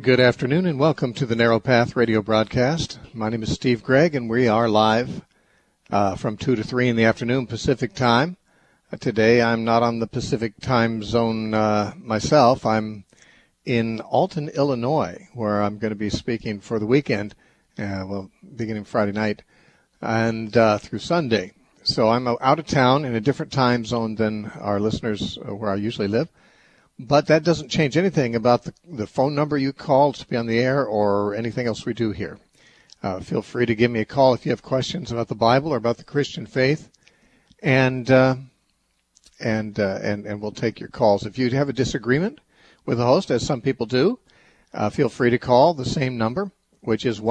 Good afternoon and welcome to the Narrow Path radio broadcast. My name is Steve Gregg and we are live from 2 to 3 in the afternoon Pacific time. Today I'm not on the Pacific time zone myself. I'm in Alton, Illinois, where I'm going to be speaking for the weekend, beginning Friday night and through Sunday. So I'm out of town in a different time zone than our listeners where I usually live. But that doesn't change anything about the phone number you call to be on the air or anything else we do here. Feel free to give me a call if you have questions about the Bible or about the Christian faith, and we'll take your calls. If you have a disagreement with the host, as some people do, feel free to call the same number, which is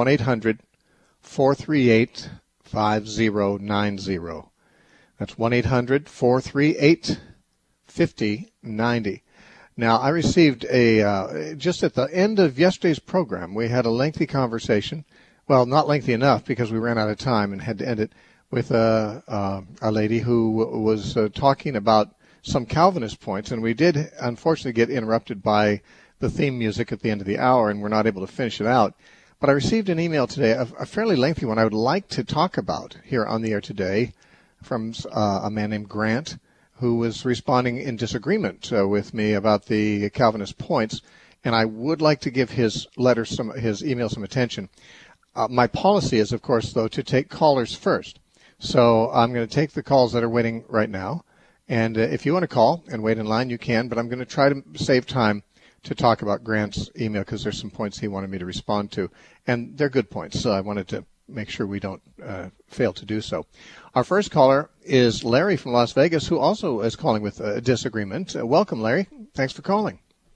1-800-438-5090. That's 1-800-438-5090. Now, I received just at the end of yesterday's program, we had a lengthy conversation. Well, not lengthy enough because we ran out of time and had to end it with a lady who was talking about some Calvinist points. And we did, unfortunately, get interrupted by the theme music at the end of the hour, and we're not able to finish it out. But I received an email today, a fairly lengthy one I would like to talk about here on the air today from a man named Grant, who was responding in disagreement with me about the Calvinist points, and I would like to give his email some attention. My policy is, of course, though, to take callers first. So I'm going to take the calls that are waiting right now, and if you want to call and wait in line, you can, but I'm going to try to save time to talk about Grant's email because there's some points he wanted me to respond to, and they're good points, so I wanted to make sure we don't fail to do so. Our first caller is Larry from Las Vegas, who also is calling with a disagreement. Welcome, Larry. Thanks for calling.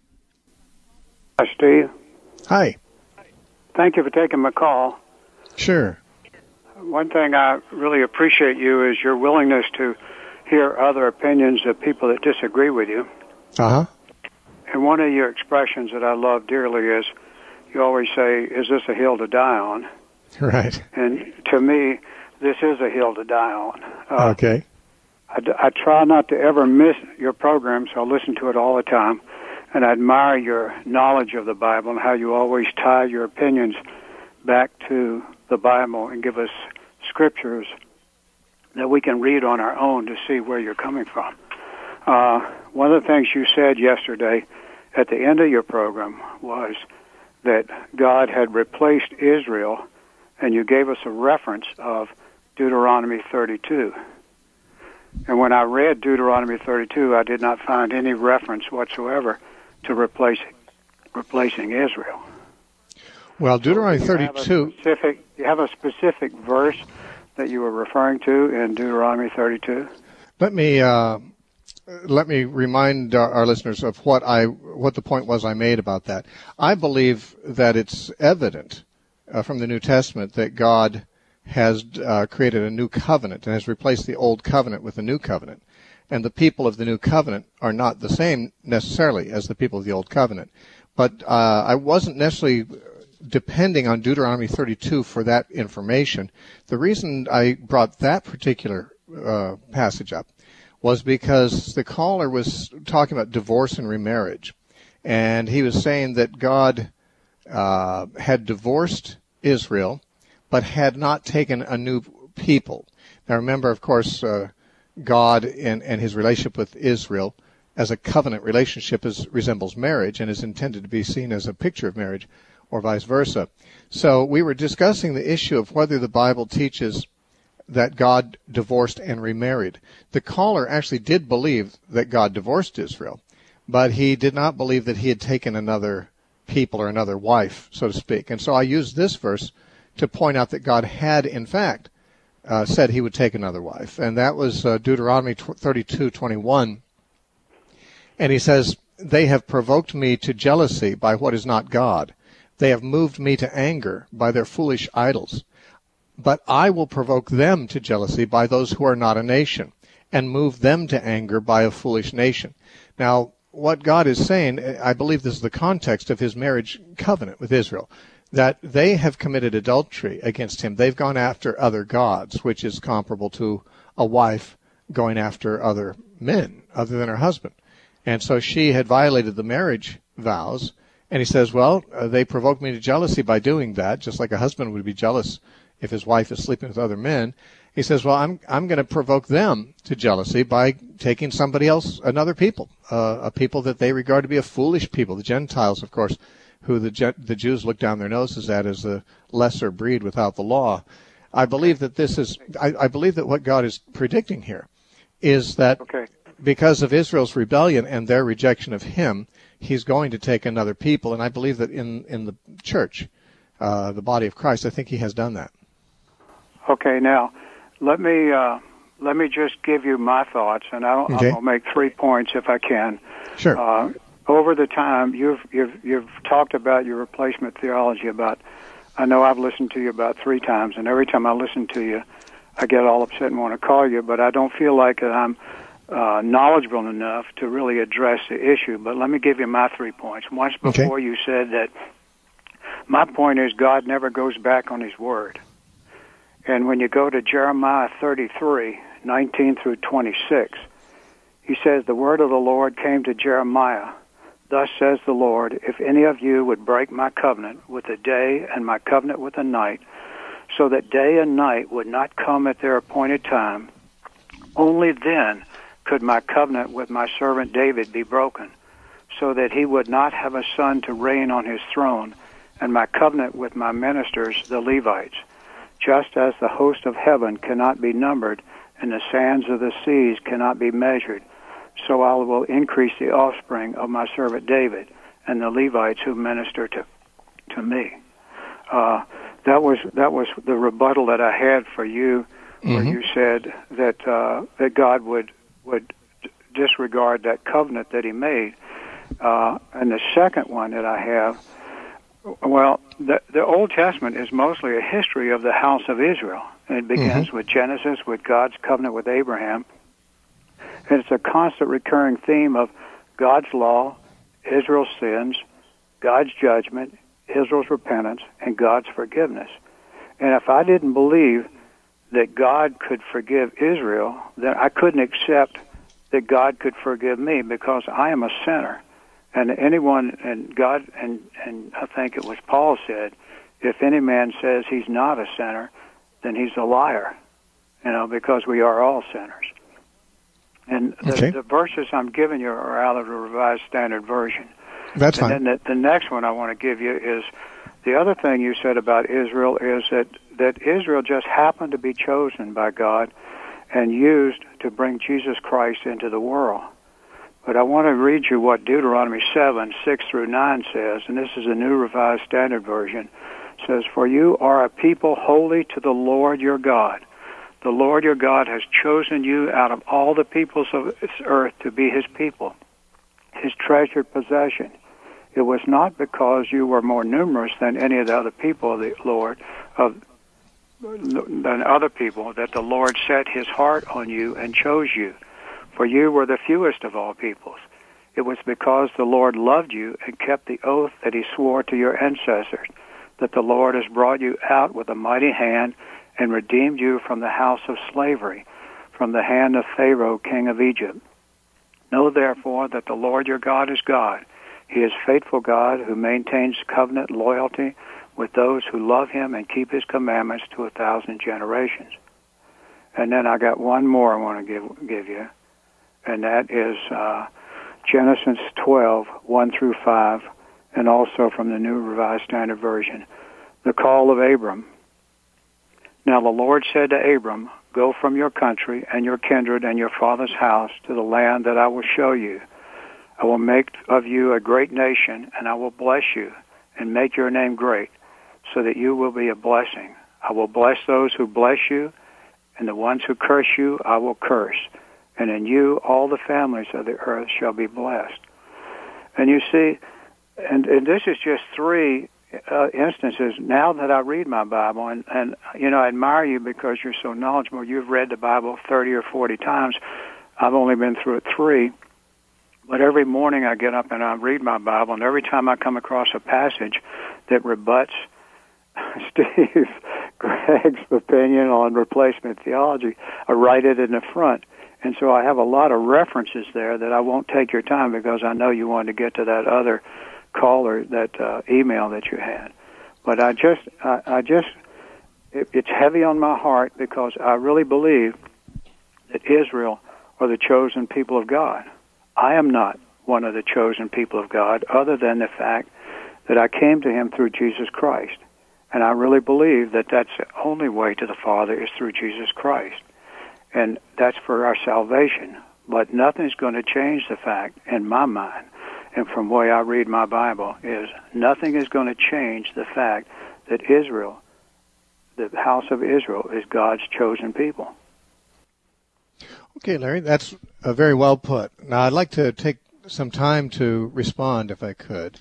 Hi, Steve. Hi. Thank you for taking my call. Sure. One thing I really appreciate you is your willingness to hear other opinions of people that disagree with you. Uh-huh. And one of your expressions that I love dearly is you always say, is this a hill to die on? Right. And to me, this is a hill to die on. Okay. I try not to ever miss your program, so I listen to it all the time. And I admire your knowledge of the Bible and how you always tie your opinions back to the Bible and give us scriptures that we can read on our own to see where you're coming from. One of the things you said yesterday at the end of your program was that God had replaced Israel, and you gave us a reference of Deuteronomy 32. And when I read Deuteronomy 32, I did not find any reference whatsoever to replacing Israel. Well, Deuteronomy 32... You have a specific verse that you were referring to in Deuteronomy 32? Let me remind our listeners of what the point was I made about that. I believe that it's evident from the New Testament that God has created a new covenant and has replaced the old covenant with a new covenant. And the people of the new covenant are not the same necessarily as the people of the old covenant. But I wasn't necessarily depending on Deuteronomy 32 for that information. The reason I brought that particular passage up was because the caller was talking about divorce and remarriage. And he was saying that God had divorced Israel, but had not taken a new people. Now remember, of course, God and his relationship with Israel as a covenant relationship resembles marriage and is intended to be seen as a picture of marriage or vice versa. So we were discussing the issue of whether the Bible teaches that God divorced and remarried. The caller actually did believe that God divorced Israel, but he did not believe that he had taken another people or another wife, so to speak. And so I used this verse to point out that God had, in fact, said he would take another wife. And that was Deuteronomy 32:21. And he says, they have provoked me to jealousy by what is not God. They have moved me to anger by their foolish idols. But I will provoke them to jealousy by those who are not a nation, and move them to anger by a foolish nation. Now, what God is saying, I believe this is the context of his marriage covenant with Israel, that they have committed adultery against him. They've gone after other gods, which is comparable to a wife going after other men other than her husband. And so she had violated the marriage vows, And he says, well, they provoked me to jealousy by doing that, just like a husband would be jealous if his wife is sleeping with other men. He says, well, I'm going to provoke them to jealousy by taking somebody else, another people, a people that they regard to be a foolish people, the Gentiles, of course, who the Jews look down their noses at as the lesser breed without the law. I believe that I believe that what God is predicting here is that because of Israel's rebellion and their rejection of him, he's going to take another people. And I believe that in the church, the body of Christ, I think he has done that. Okay, now let me just give you my thoughts, and I'll make 3 points if I can. Sure. Over the time, you've talked about your replacement theology. I know I've listened to you about 3 times, and every time I listen to you, I get all upset and want to call you, but I don't feel like that I'm knowledgeable enough to really address the issue. But let me give you my 3 points. Once before you said that my point is God never goes back on his word. And when you go to Jeremiah 33, 19 through 26, he says, the word of the Lord came to Jeremiah. Thus says the Lord, if any of you would break my covenant with the day and my covenant with the night, so that day and night would not come at their appointed time, only then could my covenant with my servant David be broken, so that he would not have a son to reign on his throne, and my covenant with my ministers, the Levites. Just as the host of heaven cannot be numbered, and the sands of the seas cannot be measured, so I will increase the offspring of my servant David and the Levites who minister to me. That was the rebuttal that I had for you, where you said that God would disregard that covenant that he made. And the second one that I have, well, the Old Testament is mostly a history of the house of Israel. And it begins with Genesis, with God's covenant with Abraham. And it's a constant recurring theme of God's law, Israel's sins, God's judgment, Israel's repentance, and God's forgiveness. And if I didn't believe that God could forgive Israel, then I couldn't accept that God could forgive me, because I am a sinner. And anyone, and God, and I think it was Paul said, if any man says he's not a sinner, then he's a liar, because we are all sinners. And the verses I'm giving you are out of the Revised Standard Version. That's fine. And then the next one I want to give you is, the other thing you said about Israel is that Israel just happened to be chosen by God and used to bring Jesus Christ into the world. But I want to read you what Deuteronomy 7, 6 through 9 says, and this is a New Revised Standard Version. It says, for you are a people holy to the Lord your God. The Lord your God has chosen you out of all the peoples of this earth to be his people, his treasured possession. It was not because you were more numerous than any of the other people of the Lord, than other people, that the Lord set his heart on you and chose you. For you were the fewest of all peoples. It was because the Lord loved you and kept the oath that he swore to your ancestors, that the Lord has brought you out with a mighty hand and redeemed you from the house of slavery, from the hand of Pharaoh, king of Egypt. Know therefore that the Lord your God is God. He is faithful God who maintains covenant loyalty with those who love him and keep his commandments to 1,000 generations. And then I got one more I want to give you, and that is Genesis 12, 1 through 5, and also from the New Revised Standard Version. The call of Abram. Now the Lord said to Abram, go from your country and your kindred and your father's house to the land that I will show you. I will make of you a great nation, and I will bless you and make your name great, so that you will be a blessing. I will bless those who bless you, and the ones who curse you I will curse. And in you all the families of the earth shall be blessed. And you see, and this is just 3 instances. Now that I read my Bible, and I admire you because you're so knowledgeable. You've read the Bible 30 or 40 times. I've only been through it 3. But every morning I get up and I read my Bible, and every time I come across a passage that rebuts Steve Gregg's opinion on replacement theology, I write it in the front. And so I have a lot of references there that I won't take your time, because I know you want to get to that other call or that email that you had. But it's heavy on my heart because I really believe that Israel are the chosen people of God. I am not one of the chosen people of God, other than the fact that I came to him through Jesus Christ. And I really believe that that's the only way to the Father is through Jesus Christ. And that's for our salvation. But nothing's going to change the fact, in my mind, and from the way I read my Bible, is nothing is going to change the fact that Israel, the house of Israel, is God's chosen people. Okay, Larry, that's very well put. Now, I'd like to take some time to respond, if I could.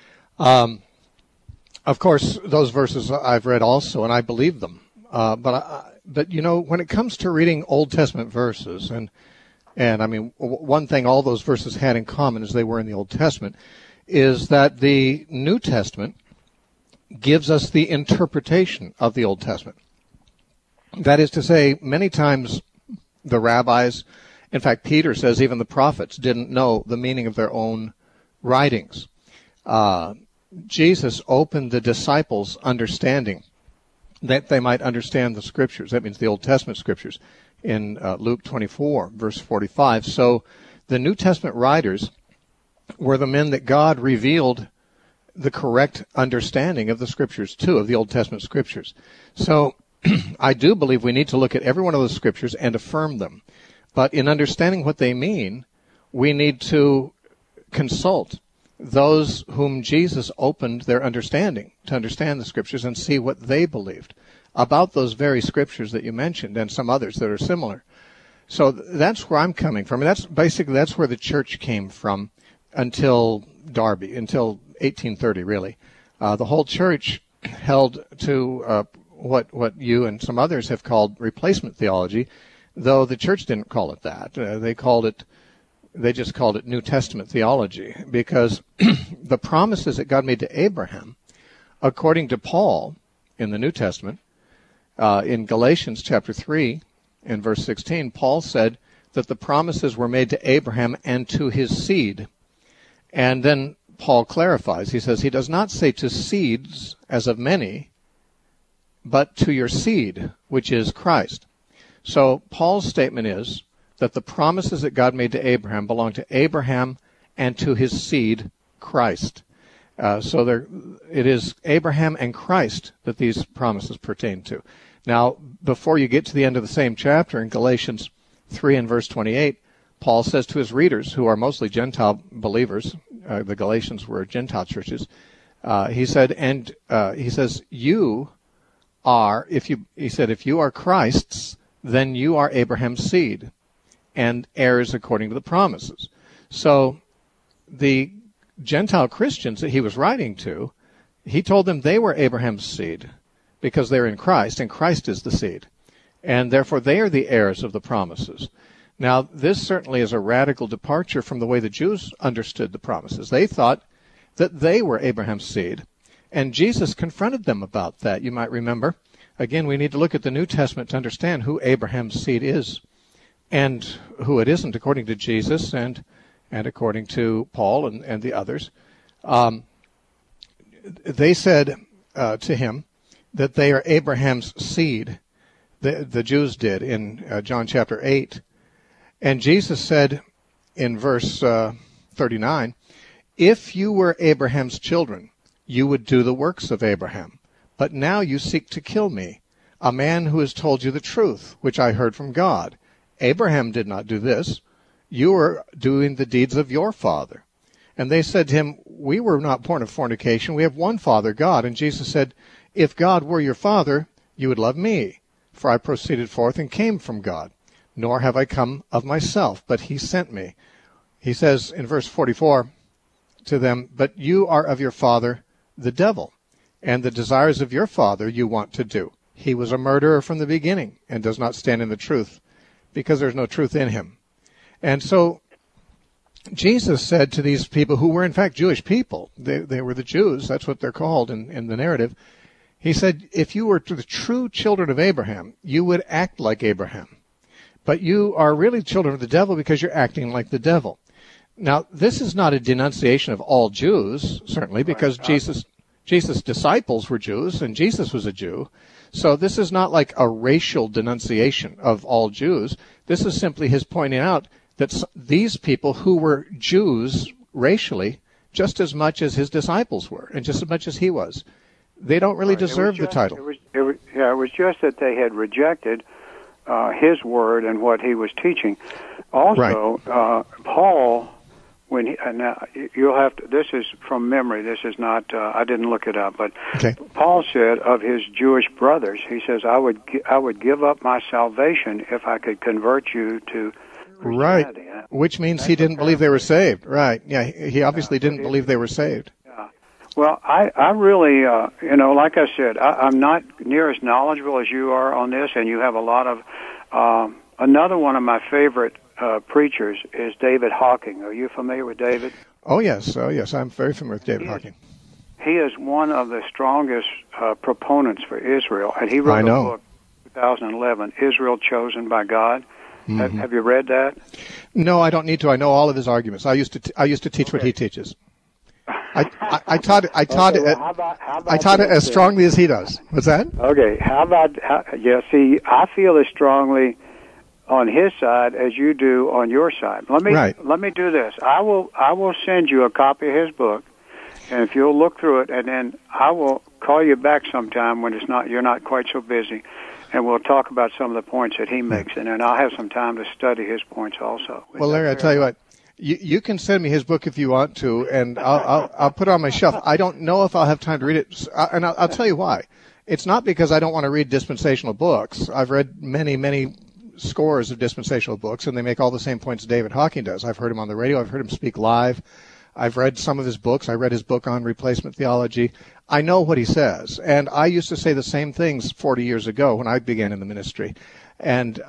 Of course, those verses I've read also, and I believe them. But you know, when it comes to reading Old Testament verses, and I mean, one thing all those verses had in common as they were in the Old Testament is that the New Testament gives us the interpretation of the Old Testament. That is to say, many times the rabbis, in fact, Peter says even the prophets didn't know the meaning of their own writings. Jesus opened the disciples' understanding that they might understand the Scriptures. That means the Old Testament Scriptures in Luke 24, verse 45. So the New Testament writers were the men that God revealed the correct understanding of the Scriptures to, of the Old Testament Scriptures. So I do believe we need to look at every one of those Scriptures and affirm them. But in understanding what they mean, we need to consult those whom Jesus opened their understanding to understand the Scriptures and see what they believed about those very Scriptures that you mentioned and some others that are similar. So that's where I'm coming from. And that's where the church came from until Darby, until 1830, really. The whole church held to what you and some others have called replacement theology, though the church didn't call it that. They just called it New Testament theology, because the promises that God made to Abraham, according to Paul in the New Testament, in Galatians chapter 3 and verse 16, Paul said that the promises were made to Abraham and to his seed. And then Paul clarifies. He says he does not say to seeds as of many, but to your seed, which is Christ. So Paul's statement is that the promises that God made to Abraham belong to Abraham and to his seed, Christ. So it is Abraham and Christ that these promises pertain to. Now, before you get to the end of the same chapter in Galatians 3 and verse 28, Paul says to his readers, who are mostly Gentile believers, the Galatians were Gentile churches, he says, you are, if you are Christ's, then you are Abraham's seed and heirs according to the promises. So the Gentile Christians that he was writing to, he told them they were Abraham's seed because they're in Christ, and Christ is the seed. And therefore they are the heirs of the promises. Now, this certainly is a radical departure from the way the Jews understood the promises. They thought that they were Abraham's seed, and Jesus confronted them about that, you might remember. Again, we need to look at the New Testament to understand who Abraham's seed is and who it isn't, according to Jesus and according to Paul and the others. They said to him that they are Abraham's seed. The Jews did in John chapter 8. And Jesus said in verse 39, if you were Abraham's children, you would do the works of Abraham. But now you seek to kill me, a man who has told you the truth, which I heard from God. Abraham did not do this. You are doing the deeds of your father. And they said to him, we were not born of fornication. We have one Father, God. And Jesus said, if God were your father, you would love me, for I proceeded forth and came from God. Nor have I come of myself, but he sent me. He says in verse 44 to them, but you are of your father, the devil, and the desires of your father you want to do. He was a murderer from the beginning and does not stand in the truth, because there's no truth in him. And so Jesus said to these people who were in fact Jewish people, they were the Jews, that's what they're called in the narrative. He said, if you were the true children of Abraham, you would act like Abraham. But you are really children of the devil because you're acting like the devil. Now, this is not a denunciation of all Jews, certainly, because Jesus' disciples were Jews, and Jesus was a Jew. So this is not like a racial denunciation of all Jews. This is simply his pointing out that these people who were Jews racially, just as much as his disciples were, and just as much as he was, they don't really deserve the title. It was just that they had rejected his word and what he was teaching. Also, Paul, when now you'll have to. This is from memory. This is not. I didn't look it up, but Paul said of his Jewish brothers, he says, "I would give up my salvation if I could convert you to Christianity." Right, which means he didn't believe they were saved. Right? Yeah, he obviously didn't believe they were saved. Well, I really, like I said, I'm not near as knowledgeable as you are on this, and you have a lot of. Another one of my favorite preachers is David Hawking. Are you familiar with David? Oh yes, I'm very familiar with David Hawking. He is one of the strongest proponents for Israel, and he wrote a book in 2011, Israel Chosen by God. Mm-hmm. Have you read that? No, I don't need to. I know all of his arguments. I used to teach what he teaches. I taught it as strongly as he does. What's that? Okay. See, I feel as strongly on his side as you do on your side. Let me do this. I will send you a copy of his book, and if you'll look through it, and then I will call you back sometime when you're not quite so busy, and we'll talk about some of the points that he makes, and then I'll have some time to study his points also. Well, Larry, I tell you what. You can send me his book if you want to, and I'll put it on my shelf. I don't know if I'll have time to read it, and I'll tell you why. It's not because I don't want to read dispensational books. I've read many scores of dispensational books, and they make all the same points David Hawking does. I've heard him on the radio. I've heard him speak live. I've read some of his books. I read his book on replacement theology. I know what he says, and I used to say the same things 40 years ago when I began in the ministry. And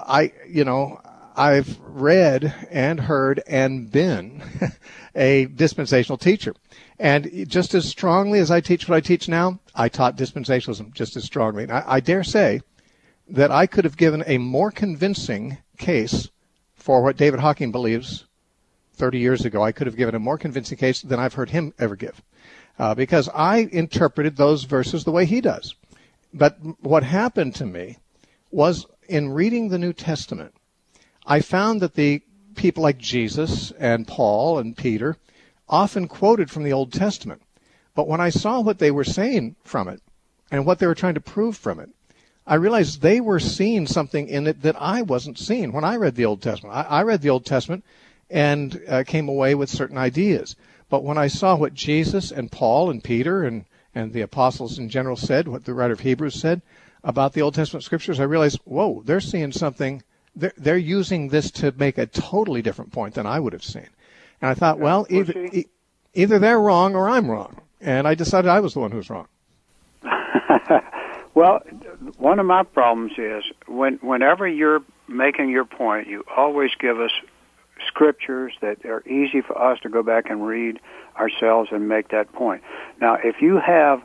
I've read and heard and been a dispensational teacher. And just as strongly as I teach what I teach now, I taught dispensationalism just as strongly. And I dare say that I could have given a more convincing case for what David Hawking believes 30 years ago. I could have given a more convincing case than I've heard him ever give, because I interpreted those verses the way he does. But what happened to me was, in reading the New Testament, I found that the people like Jesus and Paul and Peter often quoted from the Old Testament. But when I saw what they were saying from it and what they were trying to prove from it, I realized they were seeing something in it that I wasn't seeing when I read the Old Testament. I read the Old Testament and came away with certain ideas. But when I saw what Jesus and Paul and Peter and the apostles in general said, what the writer of Hebrews said about the Old Testament scriptures, I realized, whoa, they're seeing something. They're using this to make a totally different point than I would have seen. And I thought, well, either they're wrong or I'm wrong. And I decided I was the one who was wrong. Well, one of my problems is whenever you're making your point, you always give us scriptures that are easy for us to go back and read ourselves and make that point. Now, do you have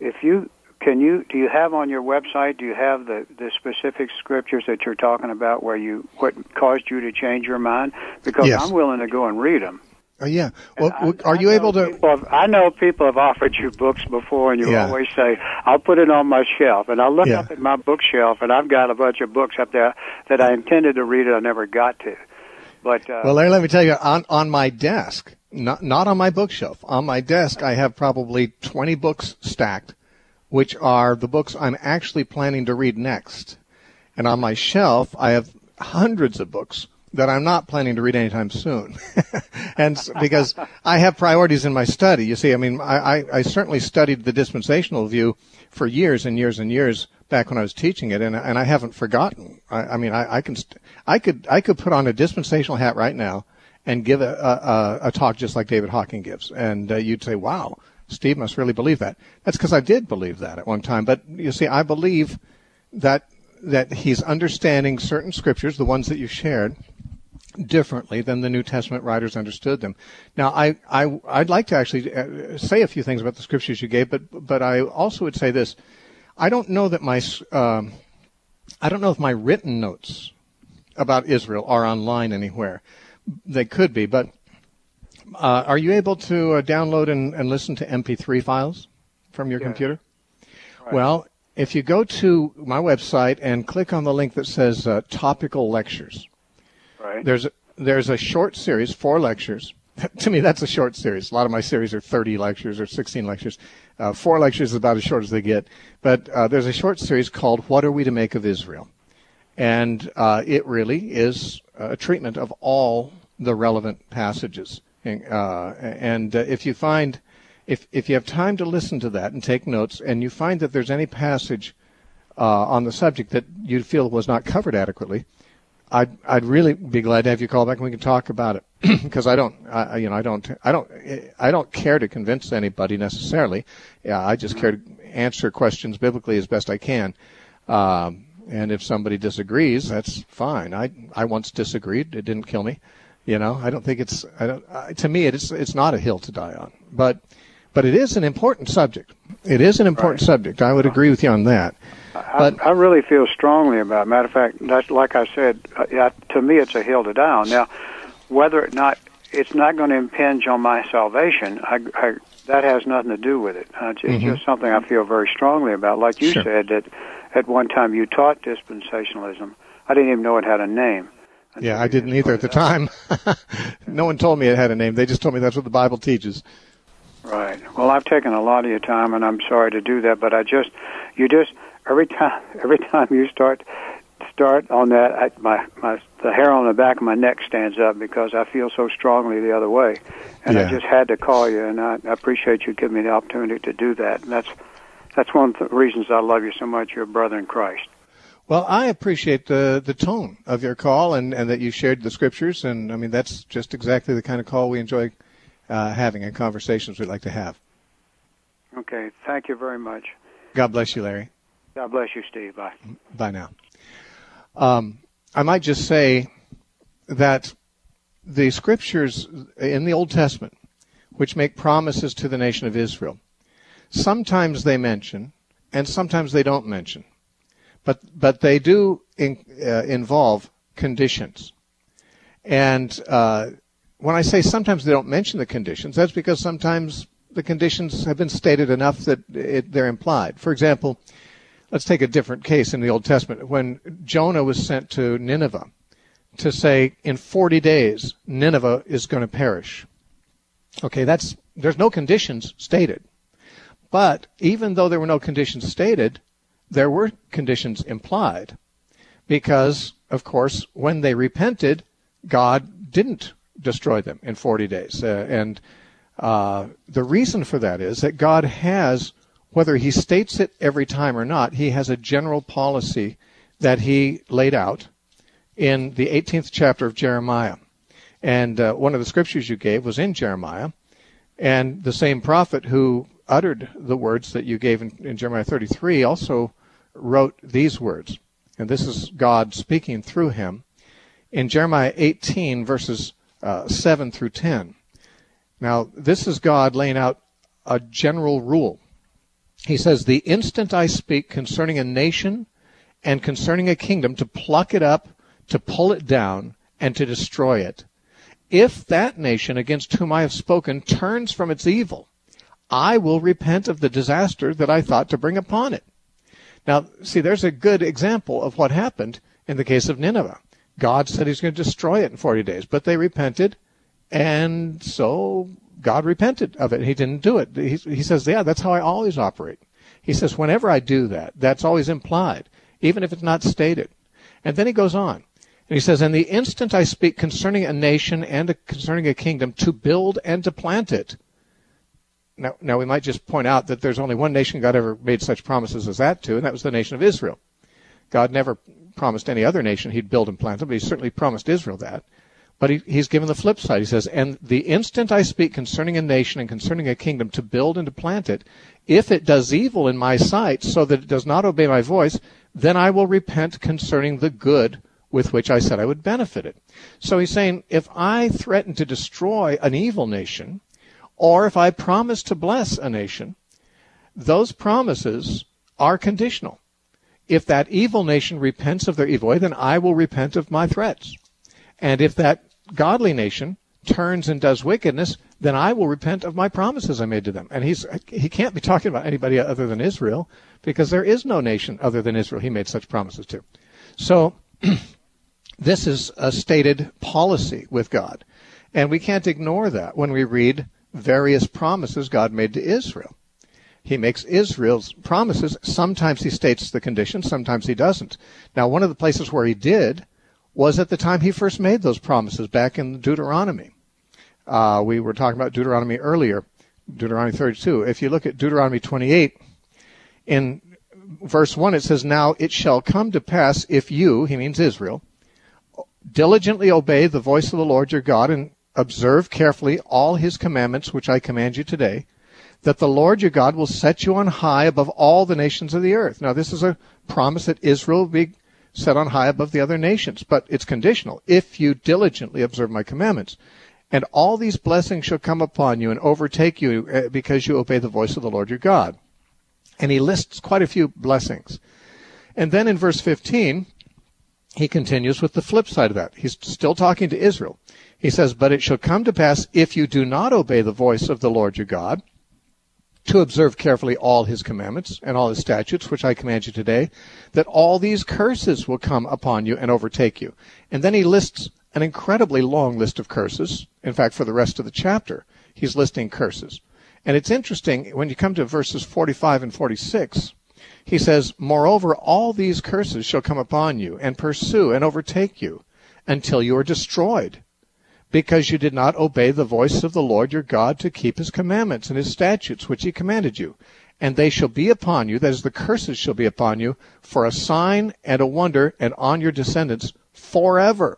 on your website, do you have the specific scriptures that you're talking about what caused you to change your mind? Because yes. I'm willing to go and read them. Yeah. Well, are you able to? I know people have offered you books before, and you always say, I'll put it on my shelf. And I look up at my bookshelf, and I've got a bunch of books up there that I intended to read and I never got to. But well, Larry, let me tell you, on my desk, not on my bookshelf, on my desk, I have probably 20 books stacked, which are the books I'm actually planning to read next. And on my shelf, I have hundreds of books that I'm not planning to read anytime soon. And because I have priorities in my study. You see, I mean, I certainly studied the dispensational view for years and years and years back when I was teaching it, and I haven't forgotten. I could put on a dispensational hat right now and give a talk just like David Hawking gives. And you'd say, wow, Steve must really believe that. That's because I did believe that at one time. But you see, I believe that he's understanding certain scriptures, the ones that you shared, differently than the New Testament writers understood them. Now, I'd like to actually say a few things about the scriptures you gave, but I also would say this: I don't know if my written notes about Israel are online anywhere. They could be, but Are you able to download and listen to MP3 files from your computer? Right. Well, if you go to my website and click on the link that says topical lectures, right. There's a short series, 4 lectures. To me, that's a short series. A lot of my series are 30 lectures or 16 lectures. 4 lectures is about as short as they get. But there's a short series called What Are We to Make of Israel? And it really is a treatment of all the relevant passages. And if you find, if you have time to listen to that and take notes, and you find that there's any passage on the subject that you feel was not covered adequately, I'd really be glad to have you call back and we can talk about it. Because I don't care to convince anybody necessarily. Yeah, I just care to answer questions biblically as best I can. And if somebody disagrees, that's fine. I once disagreed. It didn't kill me. I don't think to me, it's not a hill to die on. But it is an important subject. It is an important subject. I would agree with you on that. I really feel strongly about it. Matter of fact, that's, like I said, to me it's a hill to die on. Now, whether or not it's not going to impinge on my salvation, that has nothing to do with it. It's just something I feel very strongly about. Like you said, that at one time you taught dispensationalism. I didn't even know it had a name. Yeah, I didn't either at the time. No one told me it had a name. They just told me that's what the Bible teaches. Right. Well, I've taken a lot of your time, and I'm sorry to do that, but every time you start on that, the hair on the back of my neck stands up because I feel so strongly the other way, and I just had to call you, and I appreciate you giving me the opportunity to do that. And that's one of the reasons I love you so much. You're a brother in Christ. Well, I appreciate the tone of your call and that you shared the scriptures, and I mean that's just exactly the kind of call we enjoy having and conversations we'd like to have. Okay, thank you very much. God bless you, Larry. God bless you, Steve. Bye. Bye now. I might just say that the scriptures in the Old Testament, which make promises to the nation of Israel, sometimes they mention and sometimes they don't mention. But they do involve conditions. And when I say sometimes they don't mention the conditions, that's because sometimes the conditions have been stated enough that they're implied. For example, let's take a different case in the Old Testament. When Jonah was sent to Nineveh to say, in 40 days, Nineveh is going to perish. Okay, there's no conditions stated. But even though there were no conditions stated, there were conditions implied. Because, of course, when they repented, God didn't destroy them in 40 days. And the reason for that is that God has, whether he states it every time or not, he has a general policy that he laid out in the 18th chapter of Jeremiah. And one of the scriptures you gave was in Jeremiah. And the same prophet who uttered the words that you gave in Jeremiah 33 also wrote these words. And this is God speaking through him in Jeremiah 18, verses 7 through 10. Now, this is God laying out a general rule. He says, "The instant I speak concerning a nation and concerning a kingdom, to pluck it up, to pull it down, and to destroy it, if that nation against whom I have spoken turns from its evil, I will repent of the disaster that I thought to bring upon it." Now, see, there's a good example of what happened in the case of Nineveh. God said he's going to destroy it in 40 days, but they repented, and so God repented of it. He didn't do it. He says, yeah, that's how I always operate. He says, whenever I do that, that's always implied, even if it's not stated. And then he goes on, and he says, "And the instant I speak concerning a nation and concerning a kingdom, to build and to plant it." Now we might just point out that there's only one nation God ever made such promises as that to, and that was the nation of Israel. God never promised any other nation he'd build and plant them, but he certainly promised Israel that. But he's given the flip side. He says, "And the instant I speak concerning a nation and concerning a kingdom, to build and to plant it, if it does evil in my sight so that it does not obey my voice, then I will repent concerning the good with which I said I would benefit it." So he's saying, if I threaten to destroy an evil nation, or if I promise to bless a nation, those promises are conditional. If that evil nation repents of their evil way, then I will repent of my threats. And if that godly nation turns and does wickedness, then I will repent of my promises I made to them. And he can't be talking about anybody other than Israel, because there is no nation other than Israel he made such promises to. So this is a stated policy with God. And we can't ignore that when we read various promises God made to Israel. He makes Israel's promises. Sometimes he states the conditions, sometimes he doesn't. Now, one of the places where he did was at the time he first made those promises back in Deuteronomy. We were talking about Deuteronomy earlier, Deuteronomy 32. If you look at Deuteronomy 28, in verse 1 it says, "Now it shall come to pass if you," he means Israel, "diligently obey the voice of the Lord your God and observe carefully all his commandments which I command you today, that the Lord your God will set you on high above all the nations of the earth." Now this is a promise that Israel will be set on high above the other nations, but it's conditional. "If you diligently observe my commandments, and all these blessings shall come upon you and overtake you because you obey the voice of the Lord your God." And he lists quite a few blessings. And then in verse 15, he continues with the flip side of that. He's still talking to Israel. He says, "But it shall come to pass, if you do not obey the voice of the Lord your God, to observe carefully all his commandments and all his statutes, which I command you today, that all these curses will come upon you and overtake you." And then he lists an incredibly long list of curses. In fact, for the rest of the chapter, he's listing curses. And it's interesting, when you come to verses 45 and 46, he says, "Moreover, all these curses shall come upon you and pursue and overtake you until you are destroyed, because you did not obey the voice of the Lord your God to keep his commandments and his statutes which he commanded you. And they shall be upon you," that is, the curses shall be upon you, "for a sign and a wonder, and on your descendants forever."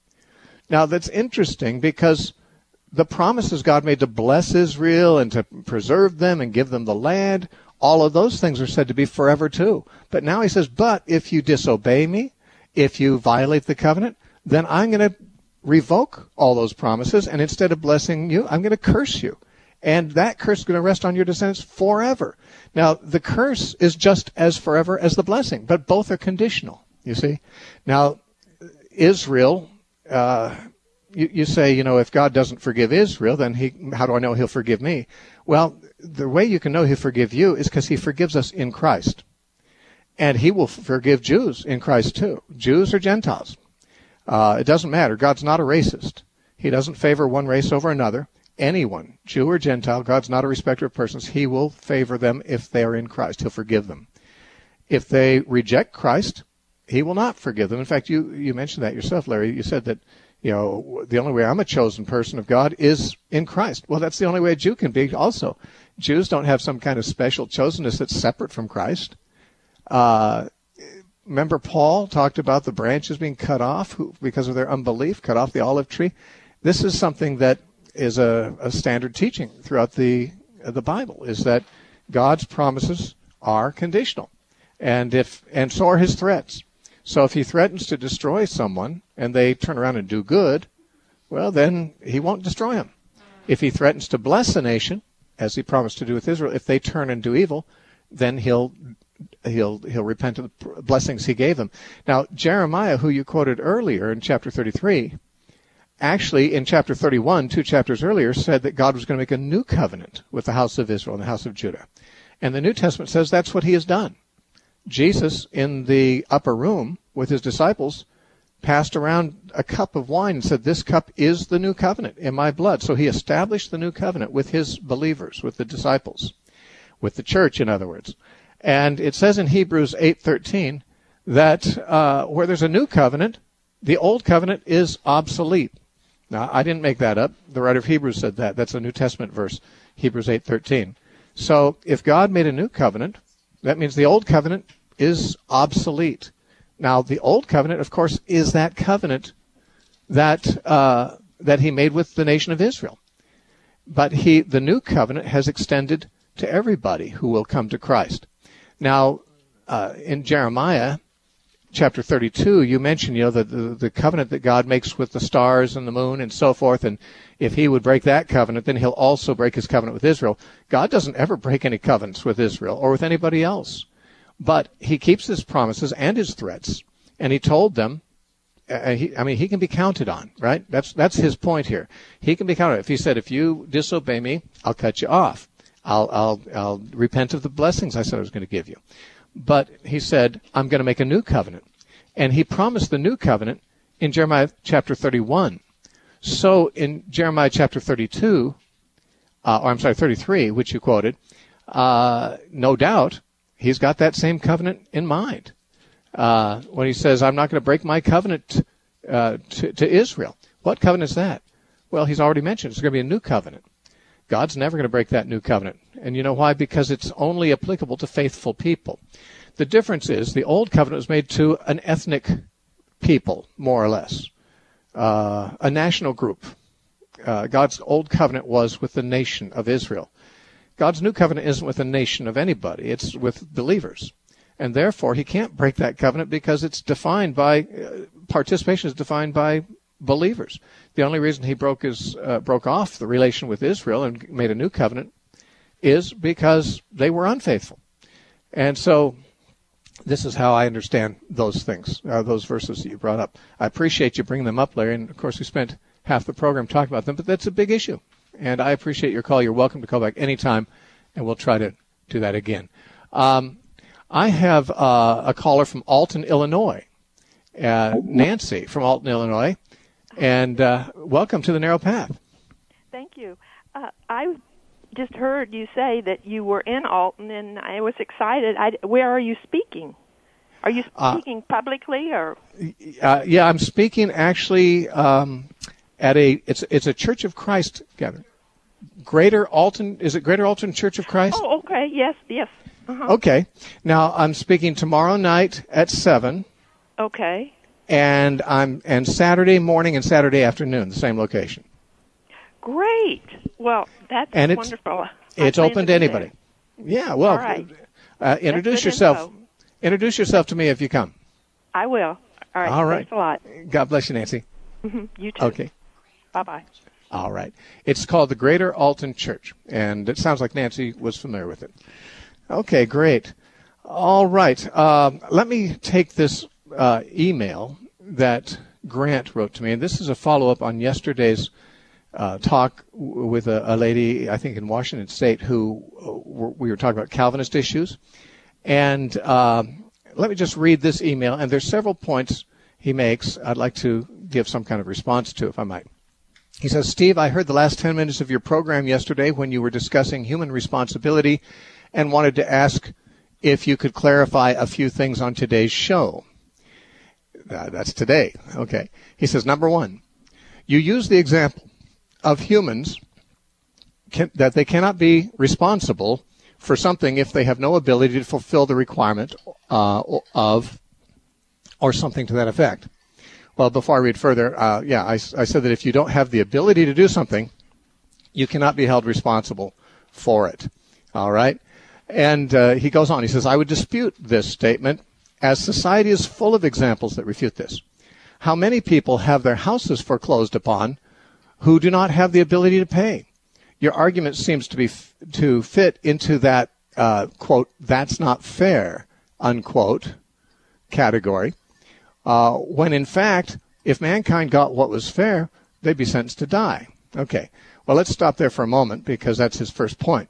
Now that's interesting, because the promises God made to bless Israel and to preserve them and give them the land, all of those things are said to be forever too. But now he says, "But if you disobey me, if you violate the covenant, then I'm going to revoke all those promises, and instead of blessing you, I'm going to curse you. And that curse is going to rest on your descendants forever." Now, the curse is just as forever as the blessing, but both are conditional, you see. Now, Israel, you say, if God doesn't forgive Israel, then how do I know he'll forgive me? Well, the way you can know he'll forgive you is because he forgives us in Christ. And he will forgive Jews in Christ too, Jews or Gentiles. It doesn't matter. God's not a racist. He doesn't favor one race over another. Anyone, Jew or Gentile, God's not a respecter of persons. He will favor them if they are in Christ. He'll forgive them. If they reject Christ, he will not forgive them. In fact, you mentioned that yourself, Larry. You said that, the only way I'm a chosen person of God is in Christ. Well, that's the only way a Jew can be also. Jews don't have some kind of special chosenness that's separate from Christ. Remember Paul talked about the branches being cut off because of their unbelief, cut off the olive tree. This is something that is a standard teaching throughout the Bible, is that God's promises are conditional. And so are his threats. So if he threatens to destroy someone and they turn around and do good, well, then he won't destroy them. If he threatens to bless a nation, as he promised to do with Israel, if they turn and do evil, then he'll repent of the blessings he gave them. Now, Jeremiah, who you quoted earlier in chapter 33, actually in chapter 31, 2 chapters earlier, said that God was going to make a new covenant with the house of Israel and the house of Judah. And the New Testament says that's what he has done. Jesus, in the upper room with his disciples, passed around a cup of wine and said, "This cup is the new covenant in my blood." So he established the new covenant with his believers, with the disciples, with the church, in other words. And it says in Hebrews 8:13 that where there's a new covenant, the old covenant is obsolete. Now, I didn't make that up. The writer of Hebrews said that. That's a New Testament verse, Hebrews 8:13. So if God made a new covenant, that means the old covenant is obsolete. Now, the old covenant, of course, is that covenant that he made with the nation of Israel. But the new covenant has extended to everybody who will come to Christ. Now, in Jeremiah chapter 32, you mentioned, the covenant that God makes with the stars and the moon and so forth. And if he would break that covenant, then he'll also break his covenant with Israel. God doesn't ever break any covenants with Israel or with anybody else. But he keeps his promises and his threats. And he told them, he can be counted on, right? That's his point here. He can be counted on. If he said, if you disobey me, I'll cut you off. I'll repent of the blessings I said I was going to give you. But he said, I'm going to make a new covenant. And he promised the new covenant in Jeremiah chapter 31. So in Jeremiah chapter 33, which you quoted, no doubt he's got that same covenant in mind. When he says, I'm not going to break my covenant to Israel. What covenant is that? Well, he's already mentioned it's going to be a new covenant. God's never going to break that new covenant. And you know why? Because it's only applicable to faithful people. The difference is the old covenant was made to an ethnic people, more or less, a national group. God's old covenant was with the nation of Israel. God's new covenant isn't with a nation of anybody. It's with believers. And therefore, he can't break that covenant because it's defined by, participation is defined by believers. The only reason he broke off the relation with Israel and made a new covenant is because they were unfaithful. And so this is how I understand those things, those verses that you brought up. I appreciate you bringing them up, Larry, and of course we spent half the program talking about them, but that's a big issue. And I appreciate your call. You're welcome to call back anytime, and we'll try to do that again. I have a caller from Alton, Illinois, Nancy from Alton, Illinois, and welcome to the Narrow Path. Thank you. I just heard you say that you were in Alton, and I was excited. Where are you speaking? Are you speaking publicly or? Yeah, I'm speaking actually at it's a Church of Christ gathering. Greater Alton, is it Greater Alton Church of Christ? Oh, okay. Yes. Uh-huh. Okay. Now I'm speaking tomorrow night at 7. Okay. And Saturday morning and Saturday afternoon, the same location. Great. Well, that's wonderful. It's open to anybody. Yeah. Well, all right. Introduce yourself. Info. Introduce yourself to me if you come. I will. All right. All right. Thanks a lot. God bless you, Nancy. Mm-hmm. You too. Okay. Bye-bye. All right. It's called the Greater Alton Church, and it sounds like Nancy was familiar with it. Okay, great. All right. Let me take this email that Grant wrote to me, and this is a follow-up on yesterday's talk with a lady, I think in Washington State, who we were talking about Calvinist issues. And let me just read this email, and there's several points he makes I'd like to give some kind of response to, if I might. He says, Steve, I heard the last 10 minutes of your program yesterday when you were discussing human responsibility and wanted to ask if you could clarify a few things on today's show. That's today. Okay. He says, number one, you use the example of humans that they cannot be responsible for something if they have no ability to fulfill the requirement of or something to that effect. Well, before I read further, I said that if you don't have the ability to do something, you cannot be held responsible for it. All right? And he goes on. He says, I would dispute this statement as society is full of examples that refute this. How many people have their houses foreclosed upon who do not have the ability to pay? Your argument seems to fit into that, quote, that's not fair, unquote, category. When in fact, if mankind got what was fair, they'd be sentenced to die. Okay. Well, let's stop there for a moment because that's his first point.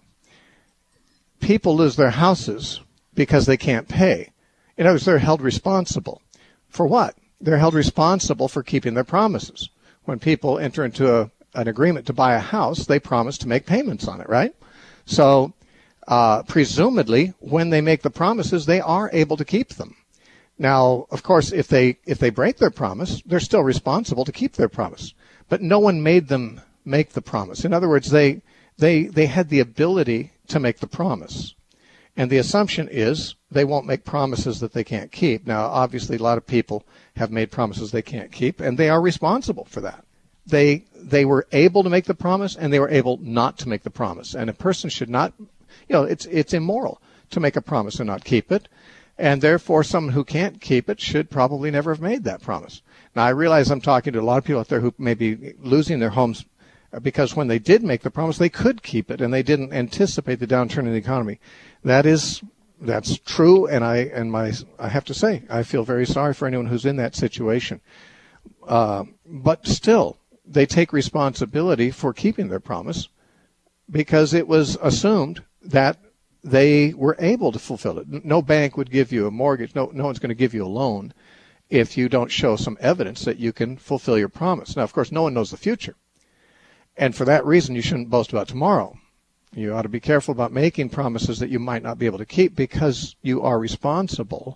People lose their houses because they can't pay. In other words, they're held responsible. For what? They're held responsible for keeping their promises. When people enter into an agreement to buy a house, they promise to make payments on it, right? So, presumably, when they make the promises, they are able to keep them. Now, of course, if they break their promise, they're still responsible to keep their promise. But no one made them make the promise. In other words, they had the ability to make the promise. And the assumption is they won't make promises that they can't keep. Now, obviously, a lot of people have made promises they can't keep, and they are responsible for that. They were able to make the promise, and they were able not to make the promise. And a person should not, it's immoral to make a promise and not keep it. And therefore, someone who can't keep it should probably never have made that promise. Now, I realize I'm talking to a lot of people out there who may be losing their homes because when they did make the promise, they could keep it, and they didn't anticipate the downturn in the economy. That's true, and I have to say, I feel very sorry for anyone who's in that situation. But still, they take responsibility for keeping their promise because it was assumed that they were able to fulfill it. No bank would give you a mortgage. No one's going to give you a loan if you don't show some evidence that you can fulfill your promise. Now, of course, no one knows the future. And for that reason, you shouldn't boast about tomorrow. You ought to be careful about making promises that you might not be able to keep because you are responsible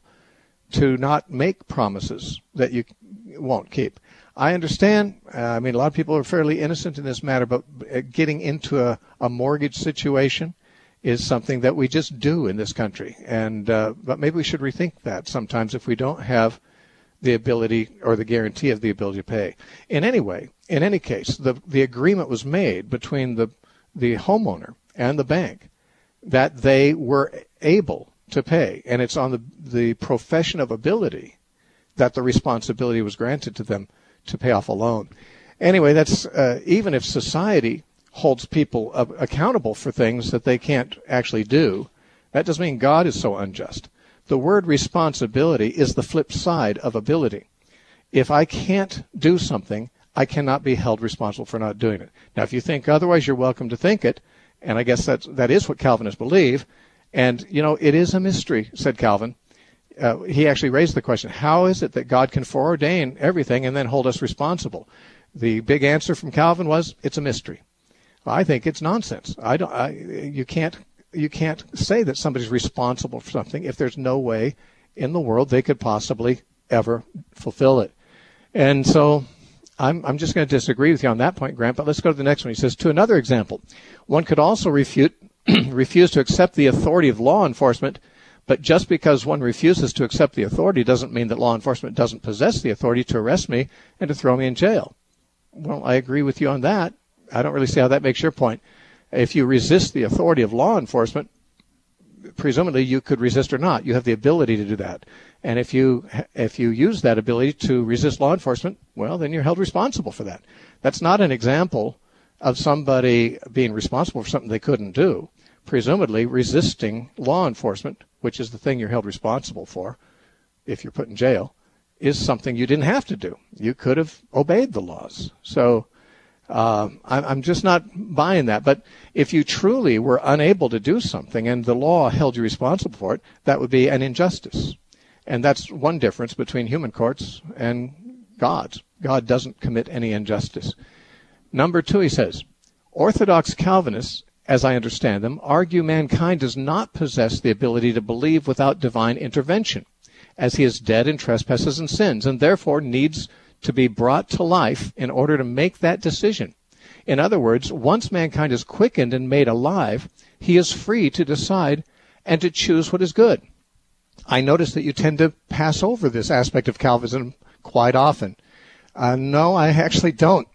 to not make promises that you won't keep. I understand. A lot of people are fairly innocent in this matter, but getting into a mortgage situation is something that we just do in this country. And but maybe we should rethink that sometimes if we don't have the ability or the guarantee of the ability to pay. In any case, the agreement was made between the homeowner and the bank that they were able to pay, and it's on the profession of ability that the responsibility was granted to them to pay off a loan. Anyway, that's even if society holds people accountable for things that they can't actually do, that doesn't mean God is so unjust. The word responsibility is the flip side of ability. If I can't do something, I cannot be held responsible for not doing it. Now, if you think otherwise, you're welcome to think it, and I guess that is what Calvinists believe. And, it is a mystery, said Calvin. He actually raised the question, how is it that God can foreordain everything and then hold us responsible? The big answer from Calvin was, it's a mystery. Well, I think it's nonsense. You can't say that somebody's responsible for something if there's no way in the world they could possibly ever fulfill it. And so I'm just going to disagree with you on that point, Grant, but let's go to the next one. He says, to another example, one could also refuse to accept the authority of law enforcement, but just because one refuses to accept the authority doesn't mean that law enforcement doesn't possess the authority to arrest me and to throw me in jail. Well, I agree with you on that. I don't really see how that makes your point. If you resist the authority of law enforcement, presumably you could resist or not. You have the ability to do that. And if you use that ability to resist law enforcement, well, then you're held responsible for that. That's not an example of somebody being responsible for something they couldn't do. Presumably resisting law enforcement, which is the thing you're held responsible for if you're put in jail, is something you didn't have to do. You could have obeyed the laws. So I'm just not buying that. But if you truly were unable to do something and the law held you responsible for it, that would be an injustice. And that's one difference between human courts and God's. God doesn't commit any injustice. Number 2, he says, Orthodox Calvinists, as I understand them, argue mankind does not possess the ability to believe without divine intervention, as he is dead in trespasses and sins, and therefore needs to be brought to life in order to make that decision. In other words, once mankind is quickened and made alive, he is free to decide and to choose what is good. I notice that you tend to pass over this aspect of Calvinism quite often. No, I actually don't.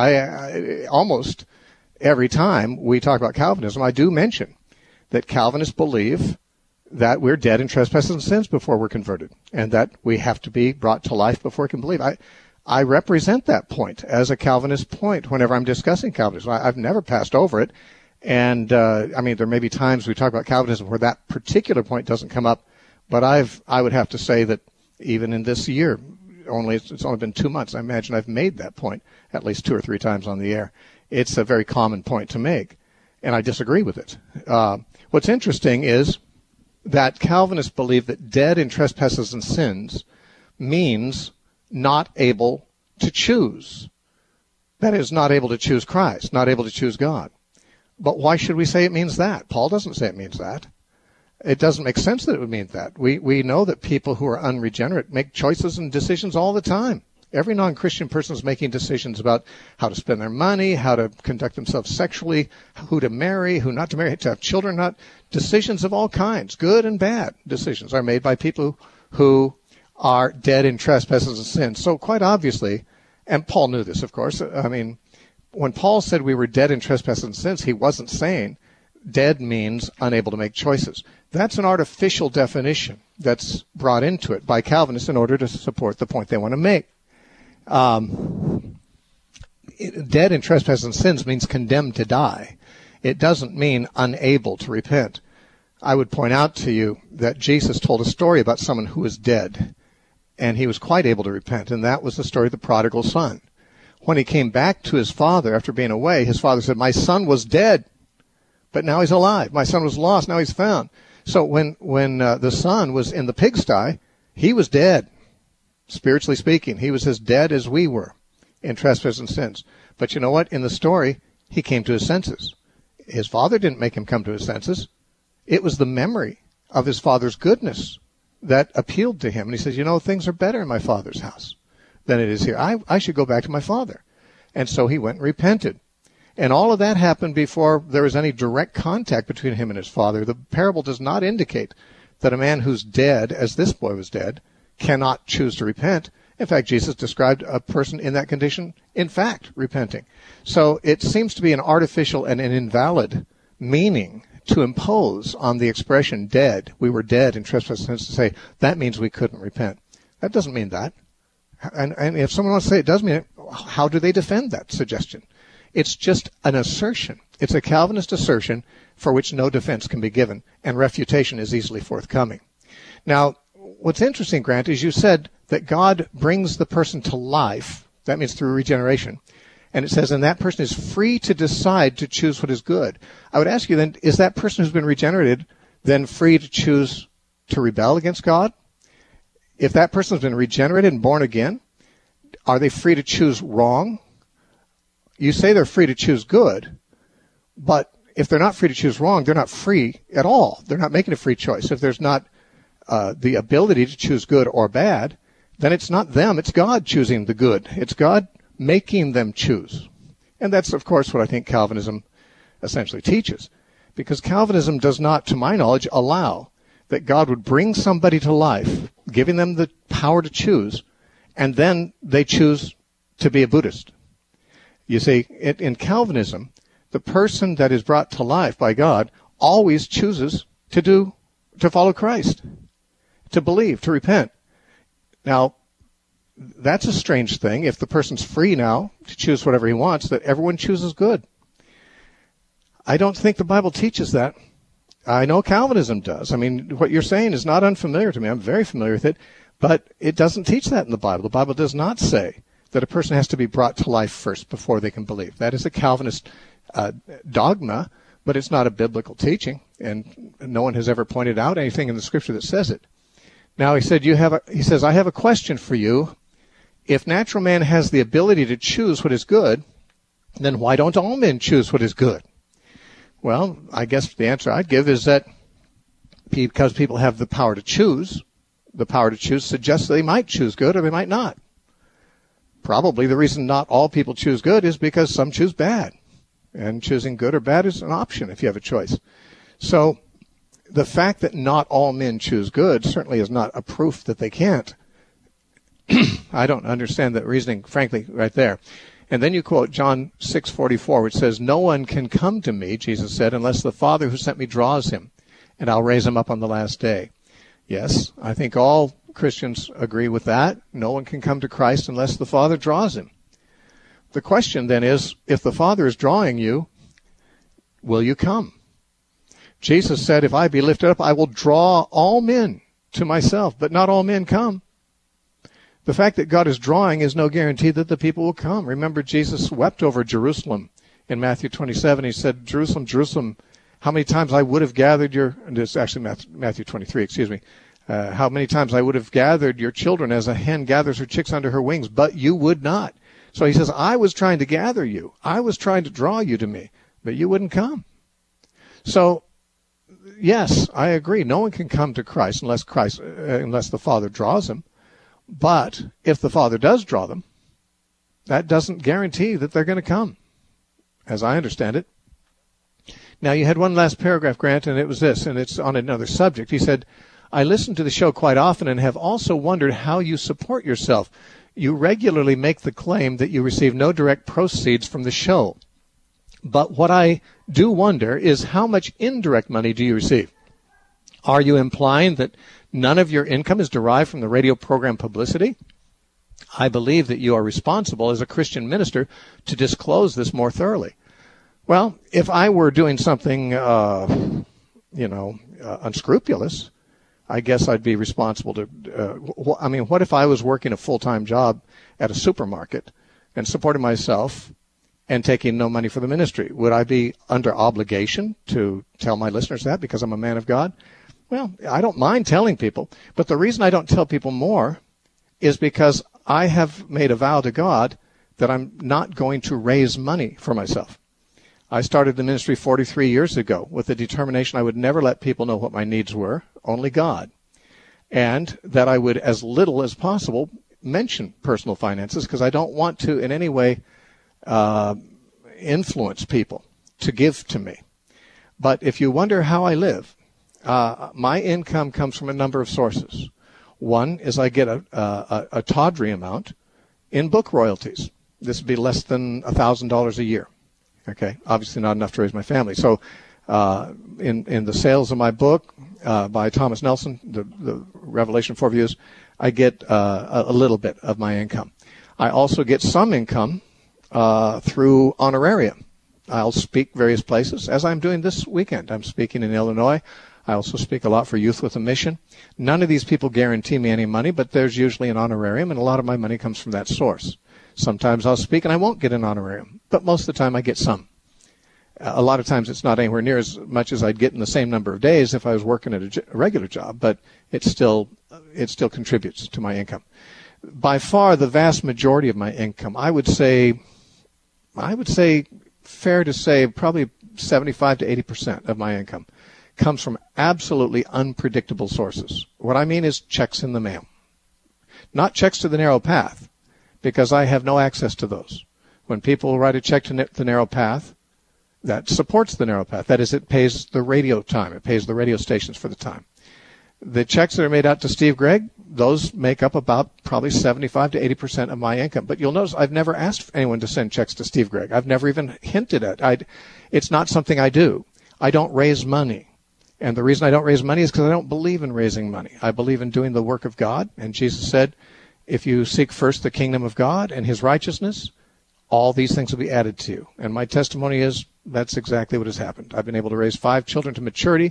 I almost every time we talk about Calvinism, I do mention that Calvinists believe that we're dead in trespasses and sins before we're converted, and that we have to be brought to life before we can believe. I represent that point as a Calvinist point whenever I'm discussing Calvinism. I've never passed over it. And, there may be times we talk about Calvinism where that particular point doesn't come up, but I would have to say that even in this year, it's only been 2 months, I imagine I've made that point at least 2 or 3 times on the air. It's a very common point to make, and I disagree with it. What's interesting is that Calvinists believe that dead in trespasses and sins means not able to choose. That is, not able to choose Christ, not able to choose God. But why should we say it means that? Paul doesn't say it means that. It doesn't make sense that it would mean that. We know that people who are unregenerate make choices and decisions all the time. Every non-Christian person is making decisions about how to spend their money, how to conduct themselves sexually, who to marry, who not to marry, to have children, not. Decisions of all kinds, good and bad decisions, are made by people who are dead in trespasses and sins. So quite obviously, and Paul knew this, of course, when Paul said we were dead in trespasses and sins, he wasn't saying dead means unable to make choices. That's an artificial definition that's brought into it by Calvinists in order to support the point they want to make. Dead in trespasses and sins means condemned to die. It doesn't mean unable to repent. I would point out to you that Jesus told a story about someone who was dead. and he was quite able to repent, and that was the story of the prodigal son. When he came back to his father after being away, his father said, "My son was dead, but now he's alive. My son was lost, now he's found." So when the son was in the pigsty, he was dead, spiritually speaking. He was as dead as we were in trespass and sins. But you know what? In the story, he came to his senses. His father didn't make him come to his senses. It was the memory of his father's goodness that appealed to him. And he says, things are better in my father's house than it is here. I should go back to my father. And so he went and repented. And all of that happened before there was any direct contact between him and his father. The parable does not indicate that a man who's dead, as this boy was dead, cannot choose to repent. In fact, Jesus described a person in that condition, in fact, repenting. So it seems to be an artificial and an invalid meaning to impose on the expression dead. We were dead in trespass and sins, to say that means we couldn't repent. That doesn't mean that. And if someone wants to say it does mean it, how do they defend that suggestion? It's just an assertion. It's a Calvinist assertion for which no defense can be given, and refutation is easily forthcoming. Now, what's interesting, Grant, is you said that God brings the person to life. That means through regeneration. And it says, and that person is free to decide to choose what is good. I would ask you then, is that person who's been regenerated then free to choose to rebel against God? If that person has been regenerated and born again, are they free to choose wrong? You say they're free to choose good, but if they're not free to choose wrong, they're not free at all. They're not making a free choice. If there's not the ability to choose good or bad, then it's not them, it's God choosing the good. It's God making them choose. And that's, of course, what I think Calvinism essentially teaches. Because Calvinism does not, to my knowledge, allow that God would bring somebody to life, giving them the power to choose, and then they choose to be a Buddhist. You see, in Calvinism, the person that is brought to life by God always chooses to follow Christ, to believe, to repent. Now, that's a strange thing. If the person's free now to choose whatever he wants, that everyone chooses good. I don't think the Bible teaches that. I know Calvinism does. I mean, what you're saying is not unfamiliar to me. I'm very familiar with it, but it doesn't teach that in the Bible. The Bible does not say that a person has to be brought to life first before they can believe. That is a Calvinist dogma, but it's not a biblical teaching, and no one has ever pointed out anything in the Scripture that says it. Now, he says, I have a question for you. If natural man has the ability to choose what is good, then why don't all men choose what is good? Well, I guess the answer I'd give is that because people have the power to choose suggests they might choose good or they might not. Probably the reason not all people choose good is because some choose bad. And choosing good or bad is an option if you have a choice. So the fact that not all men choose good certainly is not a proof that they can't. I don't understand that reasoning, frankly, right there. And then you quote John 6:44, which says, "No one can come to me," Jesus said, "unless the Father who sent me draws him, and I'll raise him up on the last day." Yes, I think all Christians agree with that. No one can come to Christ unless the Father draws him. The question then is, if the Father is drawing you, will you come? Jesus said, "If I be lifted up, I will draw all men to myself," but not all men come. The fact that God is drawing is no guarantee that the people will come. Remember, Jesus wept over Jerusalem in Matthew 27. He said, "Jerusalem, Jerusalem, how many times I would have gathered your," and it's actually Matthew 23, excuse me, "how many times I would have gathered your children as a hen gathers her chicks under her wings, but you would not." So he says, I was trying to gather you. I was trying to draw you to me, but you wouldn't come. So, yes, I agree. No one can come to Christ unless the Father draws them. But if the Father does draw them, that doesn't guarantee that they're going to come, as I understand it. Now, you had one last paragraph, Grant, and it was this, and it's on another subject. He said, "I listen to the show quite often and have also wondered how you support yourself. You regularly make the claim that you receive no direct proceeds from the show. But what I do wonder is how much indirect money do you receive? Are you implying that none of your income is derived from the radio program publicity? I believe that you are responsible as a Christian minister to disclose this more thoroughly." Well, if I were doing something, unscrupulous, I guess I'd be responsible to, what if I was working a full-time job at a supermarket and supporting myself and taking no money for the ministry? Would I be under obligation to tell my listeners that because I'm a man of God? Well, I don't mind telling people, but the reason I don't tell people more is because I have made a vow to God that I'm not going to raise money for myself. I started the ministry 43 years ago with the determination I would never let people know what my needs were, only God, and that I would, as little as possible, mention personal finances because I don't want to in any way influence people to give to me. But if you wonder how I live, my income comes from a number of sources. One is I get a tawdry amount in book royalties. This would be less than $1,000 a year. Okay, obviously not enough to raise my family. So in the sales of my book by Thomas Nelson, the Revelation 4 Views, I get a little bit of my income. I also get some income through honorarium. I'll speak various places, as I'm doing this weekend. I'm speaking in Illinois. I also speak a lot for Youth with a Mission. None of these people guarantee me any money, but there's usually an honorarium, and a lot of my money comes from that source. Sometimes I'll speak and I won't get an honorarium, but most of the time I get some. A lot of times it's not anywhere near as much as I'd get in the same number of days if I was working at a regular job, but it still contributes to my income. By far, the vast majority of my income, I would say, fair to say, probably 75 to 80% of my income comes from absolutely unpredictable sources. What I mean is checks in the mail. Not checks to the Narrow Path, because I have no access to those. When people write a check to the Narrow Path, that supports the Narrow Path. That is, it pays the radio time. It pays the radio stations for the time. The checks that are made out to Steve Gregg, those make up about probably 75 to 80% of my income. But you'll notice I've never asked anyone to send checks to Steve Gregg. I've never even hinted at. It's not something I do. I don't raise money. And the reason I don't raise money is because I don't believe in raising money. I believe in doing the work of God. And Jesus said, if you seek first the kingdom of God and his righteousness, all these things will be added to you. And my testimony is that's exactly what has happened. I've been able to raise 5 children to maturity.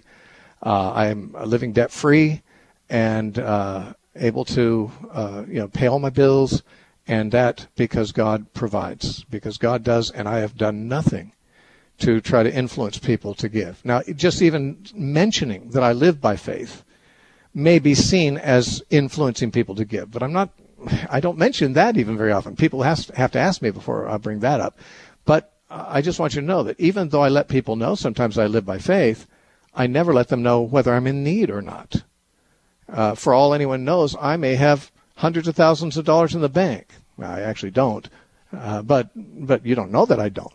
I am living debt-free and able to pay all my bills, and that because God provides, because God does, and I have done nothing to try to influence people to give. Now, just even mentioning that I live by faith may be seen as influencing people to give, but I don't mention that even very often. People have to ask me before I bring that up. But I just want you to know that even though I let people know sometimes I live by faith, I never let them know whether I'm in need or not. For all anyone knows, I may have hundreds of thousands of dollars in the bank. I actually don't, but you don't know that I don't.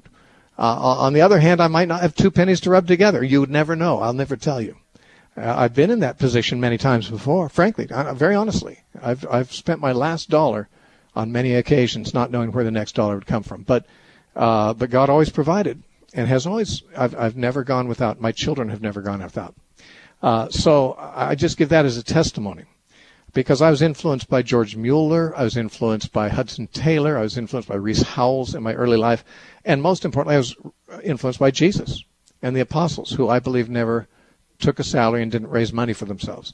On the other hand, I might not have 2 pennies to rub together. You would never know. I'll never tell you. I've been in that position many times before, frankly, very honestly. I've spent my last dollar on many occasions not knowing where the next dollar would come from. But God always provided and has always, I've never gone without. My children have never gone without. So I just give that as a testimony. Because I was influenced by George Mueller, I was influenced by Hudson Taylor, I was influenced by Rees Howells in my early life, and most importantly, I was influenced by Jesus and the apostles, who I believe never took a salary and didn't raise money for themselves.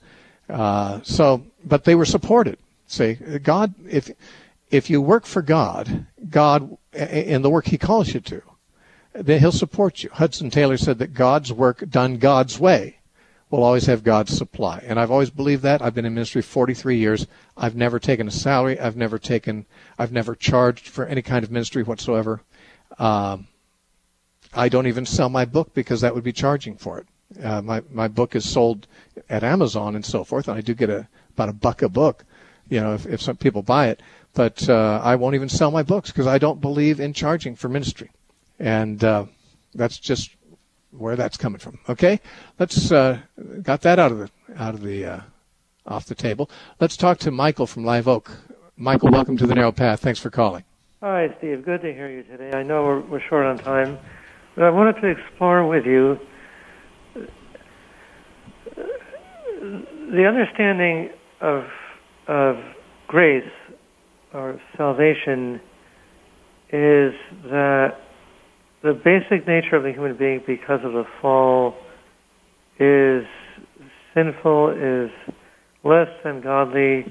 But they were supported. See, God, if you work for God in the work he calls you to, then he'll support you. Hudson Taylor said that God's work done God's way will always have God's supply. And I've always believed that. I've been in ministry 43 years. I've never taken a salary. I've never charged for any kind of ministry whatsoever. I don't even sell my book because that would be charging for it. My book is sold at Amazon and so forth, and I do get about $1 a book, if some people buy it. But I won't even sell my books because I don't believe in charging for ministry. And that's just where that's coming from. Okay, let's got that off the table. Let's talk to Michael from Live Oak. Michael, welcome to the Narrow Path. Thanks for calling. Hi, Steve. Good to hear you today. I know we're short on time, but I wanted to explore with you the understanding of grace or salvation is that the basic nature of the human being because of the fall is sinful is less than godly,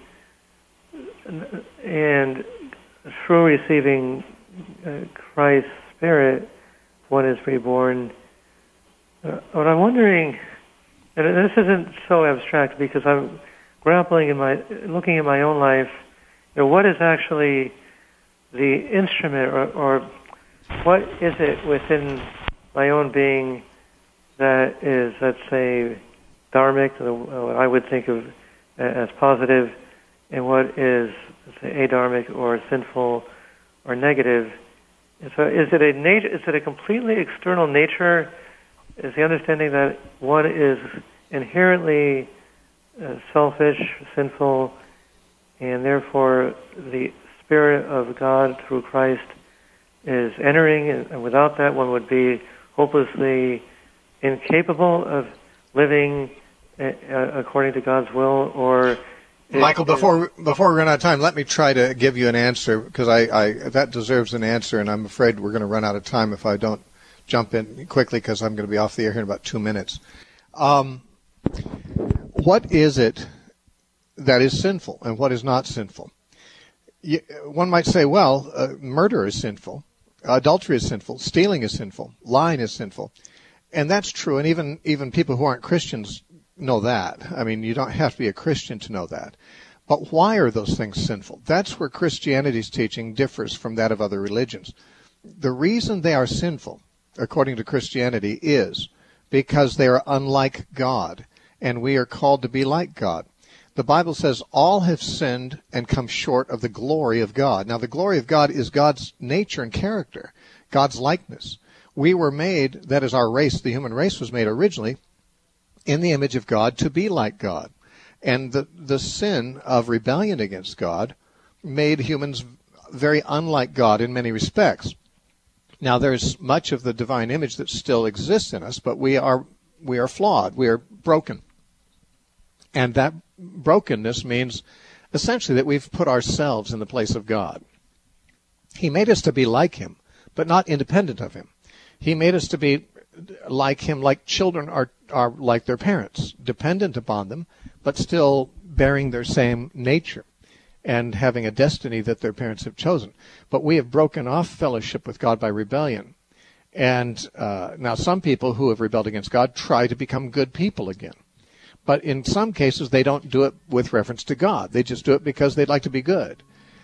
and through receiving Christ's Spirit, one is reborn. What I'm wondering, and this isn't so abstract because I'm grappling looking at my own life, what is actually the instrument, or what is it within my own being that is, let's say, dharmic, what I would think of as positive, and what is, let's say, adharmic or sinful or negative. And so is it a completely external nature? Is the understanding that one is inherently selfish, sinful, and therefore the Spirit of God through Christ is entering, and without that one would be hopelessly incapable of living according to God's will? Or Michael, before we run out of time, let me try to give you an answer, because I that deserves an answer, and I'm afraid we're going to run out of time if I don't jump in quickly, because I'm going to be off the air here in about 2 minutes. What is it that is sinful and what is not sinful? One might say, well, murder is sinful, adultery is sinful, stealing is sinful, lying is sinful. And that's true, and even people who aren't Christians know that. I mean, you don't have to be a Christian to know that. But why are those things sinful? That's where Christianity's teaching differs from that of other religions. The reason they are sinful, according to Christianity, is because they are unlike God, and we are called to be like God. The Bible says all have sinned and come short of the glory of God. Now, the glory of God is God's nature and character, God's likeness. We were made, that is our race, the human race was made originally in the image of God to be like God. And the sin of rebellion against God made humans very unlike God in many respects. Now, there's much of the divine image that still exists in us, but we are flawed. We are broken. And that brokenness means essentially that we've put ourselves in the place of God. He made us to be like Him, but not independent of Him. He made us to be like Him, like children are like their parents, dependent upon them, but still bearing their same nature and having a destiny that their parents have chosen. But we have broken off fellowship with God by rebellion. And now some people who have rebelled against God try to become good people again. But in some cases, they don't do it with reference to God. They just do it because they'd like to be good.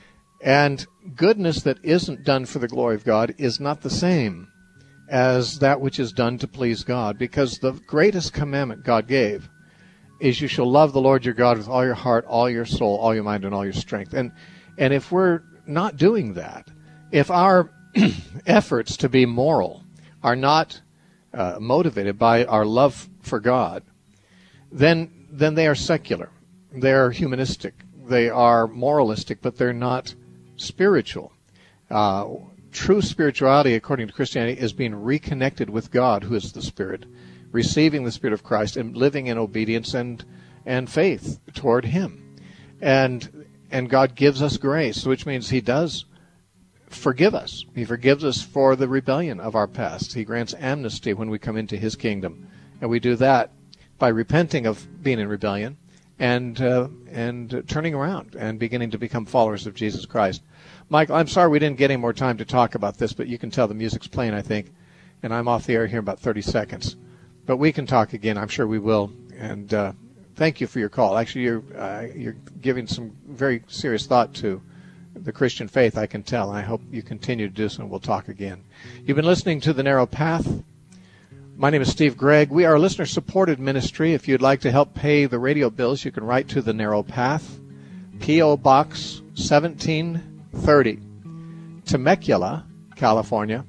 And goodness that isn't done for the glory of God is not the same as that which is done to please God, because the greatest commandment God gave is you shall love the Lord your God with all your heart, all your soul, all your mind, and all your strength. And if we're not doing that, if our efforts to be moral are not motivated by our love for God, then they are secular. They're humanistic. They are moralistic, but they're not spiritual. True spirituality, according to Christianity, is being reconnected with God, who is the Spirit, receiving the Spirit of Christ and living in obedience and faith toward Him. And God gives us grace, which means He does forgive us. He forgives us for the rebellion of our past. He grants amnesty when we come into His kingdom. And we do that by repenting of being in rebellion and turning around and beginning to become followers of Jesus Christ. Michael, I'm sorry we didn't get any more time to talk about this, but you can tell the music's playing, I think, and I'm off the air here in about 30 seconds. But we can talk again. I'm sure we will. And thank you for your call. Actually, you're giving some very serious thought to the Christian faith, I can tell. And I hope you continue to do so, and we'll talk again. You've been listening to The Narrow Path. My name is Steve Gregg. We are a listener-supported ministry. If you'd like to help pay the radio bills, you can write to The Narrow Path, P.O. Box 1730, Temecula, California,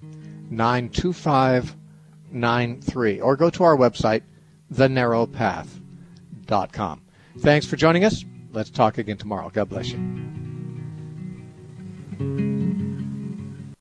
92593. Or go to our website, thenarrowpath.com. Thanks for joining us. Let's talk again tomorrow. God bless you.